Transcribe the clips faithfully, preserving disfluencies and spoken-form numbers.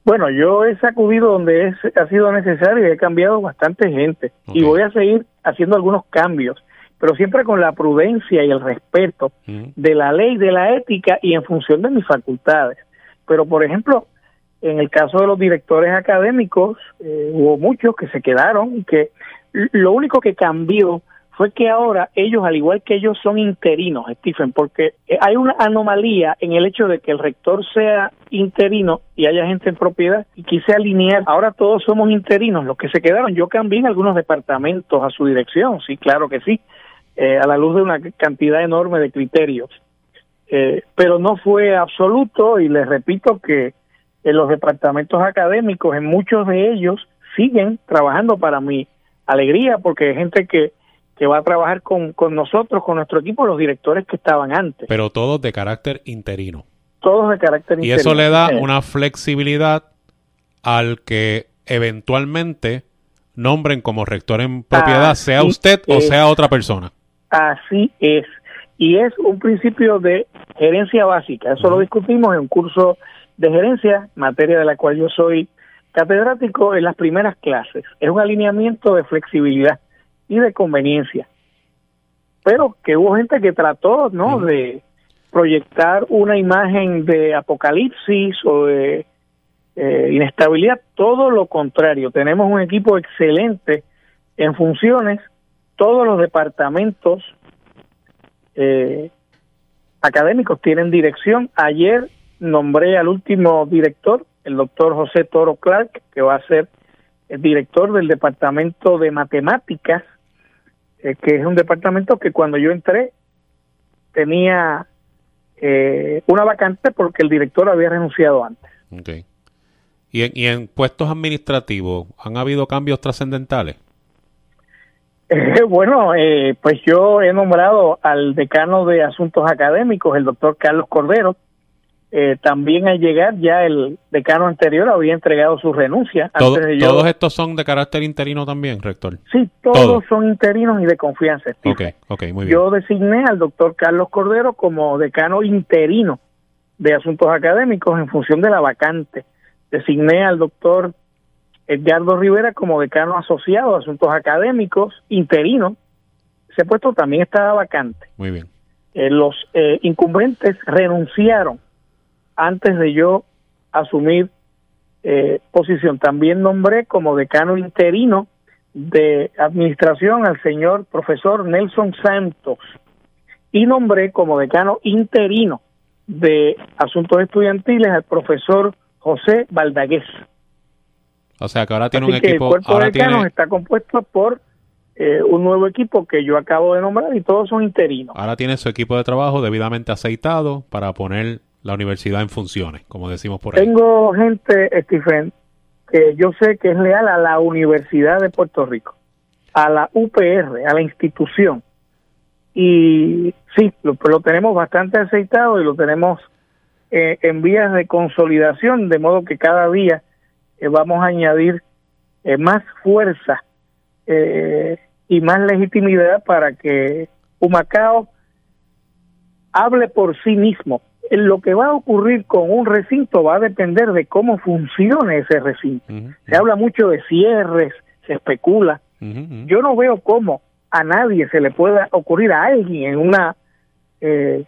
Bueno, yo he sacudido donde es, ha sido necesario y he cambiado bastante gente. Okay. Y voy a seguir haciendo algunos cambios, pero siempre con la prudencia y el respeto uh-huh. de la ley, de la ética y en función de mis facultades. Pero, por ejemplo, en el caso de los directores académicos, eh, hubo muchos que se quedaron y que lo único que cambió fue que ahora ellos, al igual que ellos, son interinos, Stephen, porque hay una anomalía en el hecho de que el rector sea interino y haya gente en propiedad, y quise alinear, ahora todos somos interinos, los que se quedaron. Yo cambié en algunos departamentos a su dirección, sí, claro que sí, eh, a la luz de una cantidad enorme de criterios, eh, pero no fue absoluto, y les repito que en los departamentos académicos, en muchos de ellos, siguen trabajando para mi alegría, porque hay gente que que va a trabajar con, con nosotros, con nuestro equipo, los directores que estaban antes. Pero todos de carácter interino. Todos de carácter interino. Y interino. eso le da eh. una flexibilidad al que eventualmente nombren como rector en propiedad, así sea usted es. o sea otra persona. Así es. Y es un principio de gerencia básica. Eso uh-huh. lo discutimos en un curso de gerencia, materia de la cual yo soy catedrático en las primeras clases. Es un alineamiento de flexibilidad y de conveniencia, pero que hubo gente que trató, ¿no?, uh-huh. de proyectar una imagen de apocalipsis o de eh, inestabilidad. Todo lo contrario, tenemos un equipo excelente en funciones, todos los departamentos eh, académicos tienen dirección. Ayer nombré al último director, el doctor José Toro Clark, que va a ser el director del departamento de matemáticas, Eh, que es un departamento que cuando yo entré tenía eh, una vacante porque el director había renunciado antes. Okay. ¿Y en, y en puestos administrativos han habido cambios trascendentales? Eh, bueno, eh, pues yo he nombrado al decano de Asuntos Académicos, el doctor Carlos Cordero. Eh, también al llegar ya el decano anterior había entregado su renuncia. Todo, antes de yo... ¿Todos estos son de carácter interino también, rector? Sí, todos Todo. son interinos y de confianza. Okay, okay, muy bien. Yo designé al doctor Carlos Cordero como decano interino de Asuntos Académicos en función de la vacante. Designé al doctor Edgardo Rivera como decano asociado de Asuntos Académicos interino. Ese puesto también estaba vacante. Muy bien. Eh, los eh, incumbentes renunciaron antes de yo asumir eh, posición. También nombré como decano interino de administración al señor profesor Nelson Santos, y nombré como decano interino de asuntos estudiantiles al profesor José Baldagués. O sea que ahora tiene Así un que equipo. El cuerpo ahora de decanos tiene... está compuesto por eh, un nuevo equipo que yo acabo de nombrar, y todos son interinos. Ahora tiene su equipo de trabajo debidamente aceitado para poner la universidad en funciones, como decimos por ahí. Tengo gente, Stephen, que yo sé que es leal a la Universidad de Puerto Rico, a la U P R, a la institución. Y sí, lo, lo tenemos bastante aceitado y lo tenemos eh, en vías de consolidación, de modo que cada día eh, vamos a añadir eh, más fuerza eh, y más legitimidad para que Humacao hable por sí mismo. Lo que va a ocurrir con un recinto va a depender de cómo funcione ese recinto. Uh-huh. Se habla mucho de cierres, se especula. Uh-huh, uh-huh. Yo no veo cómo a nadie se le pueda ocurrir, a alguien en una eh,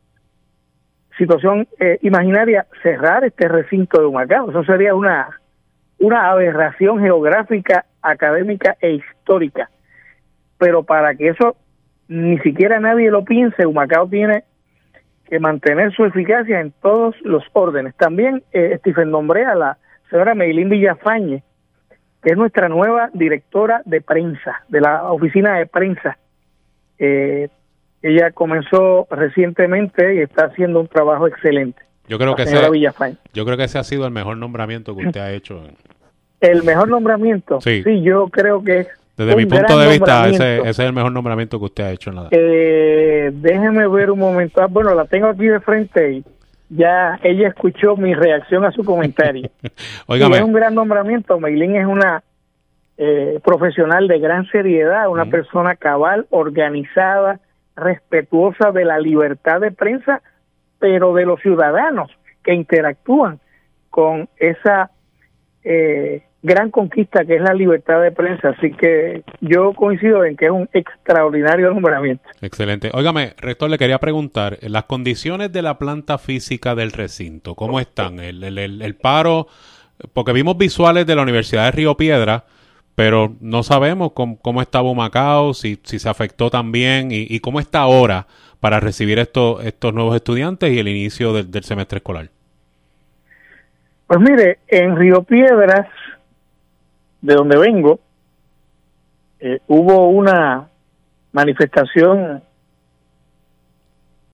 situación eh, imaginaria, cerrar este recinto de Humacao. Eso sería una, una aberración geográfica, académica e histórica. Pero para que eso ni siquiera nadie lo piense, Humacao tiene que mantener su eficacia en todos los órdenes. También, eh, Stephen, nombré a la señora Meilín Villafañe, que es nuestra nueva directora de prensa, de la oficina de prensa. Eh, ella comenzó recientemente y está haciendo un trabajo excelente. Yo creo, que ese, yo creo que ese ha sido el mejor nombramiento que usted ha hecho. ¿El mejor nombramiento? Sí. Sí, yo creo que es Desde mi punto de vista, ese, ese es el mejor nombramiento que usted ha hecho en la... Eh, déjeme ver un momento. Ah, bueno, la tengo aquí de frente y ya ella escuchó mi reacción a su comentario. Óigame. Y es un gran nombramiento. Meilín es una eh, profesional de gran seriedad, una uh-huh. persona cabal, organizada, respetuosa de la libertad de prensa, pero de los ciudadanos que interactúan con esa eh, gran conquista que es la libertad de prensa, así que yo coincido en que es un extraordinario nombramiento. Excelente. Óigame, rector, le quería preguntar, las condiciones de la planta física del recinto, ¿cómo están? El, el, el, el paro, porque vimos visuales de la Universidad de Río Piedras, pero no sabemos cómo, cómo estaba Humacao, si, si se afectó también y, y cómo está ahora para recibir estos, estos nuevos estudiantes y el inicio del, del semestre escolar. Pues mire, en Río Piedras, de donde vengo, eh, hubo una manifestación